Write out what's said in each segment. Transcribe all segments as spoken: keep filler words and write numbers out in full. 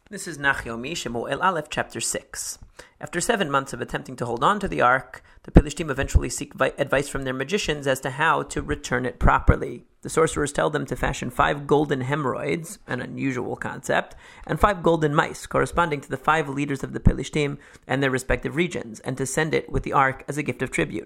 This is Nachyomi, Shemuel Aleph, chapter six. After seven months of attempting to hold on to the ark, the Pelishtim eventually seek vi- advice from their magicians as to how to return it properly. The sorcerers tell them to fashion five golden hemorrhoids, an unusual concept, and five golden mice, corresponding to the five leaders of the Pelishtim and their respective regions, and to send it with the ark as a gift of tribute.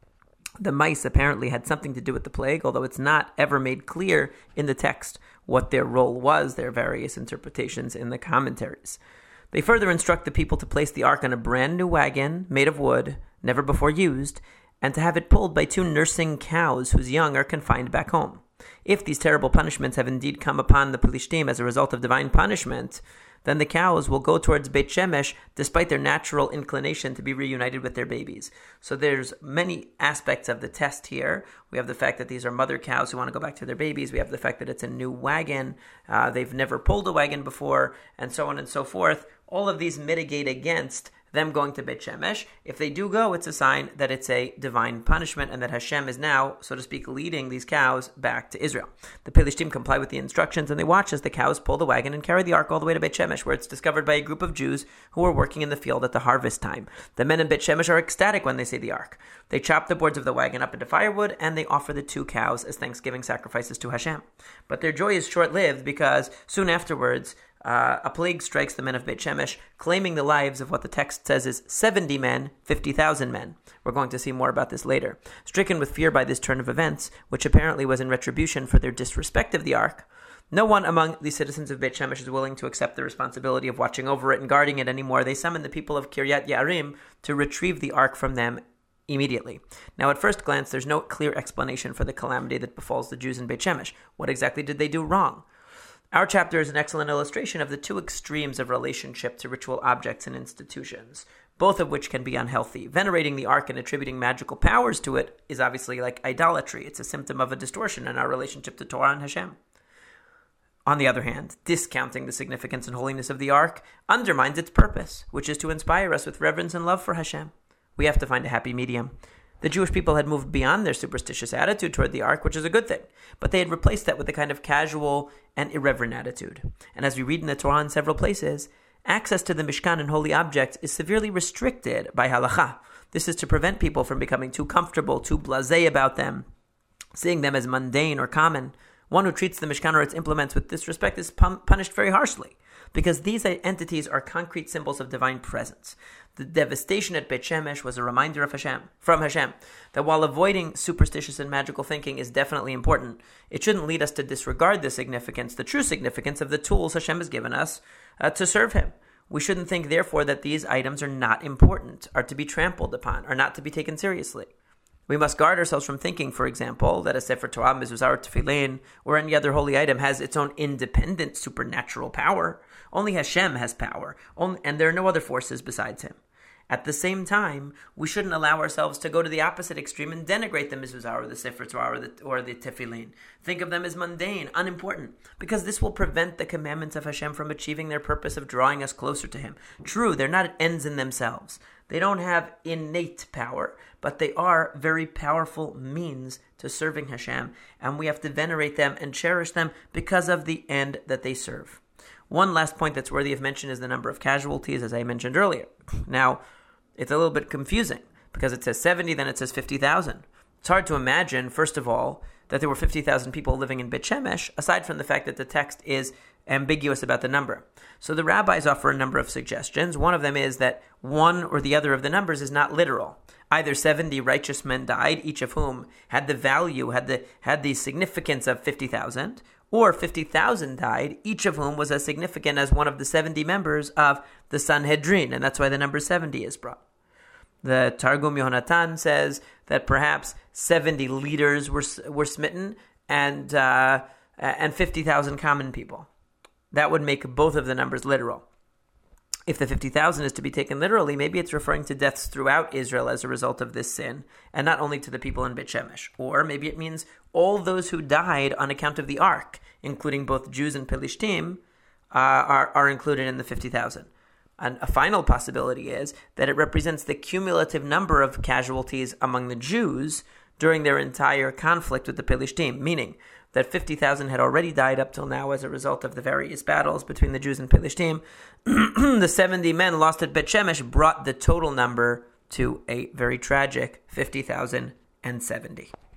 The mice apparently had something to do with the plague, although it's not ever made clear in the text what their role was. There are various interpretations in the commentaries. They further instruct the people to place the ark on a brand new wagon made of wood, never before used, and to have it pulled by two nursing cows whose young are confined back home. If these terrible punishments have indeed come upon the Pelishtim as a result of divine punishment, then the cows will go towards Beit Shemesh despite their natural inclination to be reunited with their babies. So there's many aspects of the test here. We have the fact that these are mother cows who want to go back to their babies. We have the fact that it's a new wagon. Uh, they've never pulled a wagon before, and so on and so forth. All of these mitigate against them going to Beit Shemesh. If they do go, it's a sign that it's a divine punishment and that Hashem is now, so to speak, leading these cows back to Israel. The Pelishtim comply with the instructions and they watch as the cows pull the wagon and carry the ark all the way to Beit Shemesh, where it's discovered by a group of Jews who are working in the field at the harvest time. The men in Beit Shemesh are ecstatic when they see the ark. They chop the boards of the wagon up into firewood and they offer the two cows as thanksgiving sacrifices to Hashem. But their joy is short-lived because soon afterwards, Uh, a plague strikes the men of Beit Shemesh, claiming the lives of what the text says is seventy men, fifty thousand men. We're going to see more about this later. Stricken with fear by this turn of events, which apparently was in retribution for their disrespect of the ark, no one among the citizens of Beit Shemesh is willing to accept the responsibility of watching over it and guarding it anymore. They summon the people of Kiryat Ye'arim to retrieve the ark from them immediately. Now, at first glance, there's no clear explanation for the calamity that befalls the Jews in Beit Shemesh. What exactly did they do wrong? Our chapter is an excellent illustration of the two extremes of relationship to ritual objects and institutions, both of which can be unhealthy. Venerating the ark and attributing magical powers to it is obviously like idolatry. It's a symptom of a distortion in our relationship to Torah and Hashem. On the other hand, discounting the significance and holiness of the ark undermines its purpose, which is to inspire us with reverence and love for Hashem. We have to find a happy medium. The Jewish people had moved beyond their superstitious attitude toward the ark, which is a good thing, but they had replaced that with a kind of casual and irreverent attitude. And as we read in the Torah in several places, access to the Mishkan and holy objects is severely restricted by halacha. This is to prevent people from becoming too comfortable, too blasé about them, seeing them as mundane or common. One who treats the Mishkan or its implements with disrespect is pun- punished very harshly, because these entities are concrete symbols of divine presence. The devastation at Beit Shemesh was a reminder of Hashem, from Hashem, that while avoiding superstitious and magical thinking is definitely important, it shouldn't lead us to disregard the significance, the true significance of the tools Hashem has given us uh, to serve Him. We shouldn't think, therefore, that these items are not important, are to be trampled upon, are not to be taken seriously. We must guard ourselves from thinking, for example, that a Sefer Torah, Mezuzah, or Tefillin, or any other holy item has its own independent supernatural power. Only Hashem has power, only, and there are no other forces besides Him. At the same time, we shouldn't allow ourselves to go to the opposite extreme and denigrate the Mezuzah or the Sefer Torah or the, or the Tefillin. Think of them as mundane, unimportant, because this will prevent the commandments of Hashem from achieving their purpose of drawing us closer to Him. True, they're not ends in themselves. They don't have innate power, but they are very powerful means to serving Hashem, and we have to venerate them and cherish them because of the end that they serve. One last point that's worthy of mention is the number of casualties, as I mentioned earlier. Now, it's a little bit confusing, because it says seventy, then it says fifty thousand. It's hard to imagine, first of all, that there were fifty thousand people living in Beit Shemesh, aside from the fact that the text is ambiguous about the number. So the rabbis offer a number of suggestions. One of them is that one or the other of the numbers is not literal. Either seventy righteous men died, each of whom had the value, had the had the significance of fifty thousand, or fifty thousand died, each of whom was as significant as one of the seventy members of the Sanhedrin, and that's why the number seventy is brought. The Targum Yohanatan says that perhaps seventy leaders were were smitten and uh, and fifty thousand common people. That would make both of the numbers literal. If the fifty thousand is to be taken literally, maybe it's referring to deaths throughout Israel as a result of this sin, and not only to the people in Beit Shemesh. Or maybe it means all those who died on account of the ark, including both Jews and Pelishtim, uh, are, are included in the fifty thousand. And a final possibility is that it represents the cumulative number of casualties among the Jews during their entire conflict with the Pelishtim, meaning that fifty thousand had already died up till now as a result of the various battles between the Jews and Pelishtim. The seventy men lost at Bet Shemesh brought the total number to a very tragic fifty thousand seventy.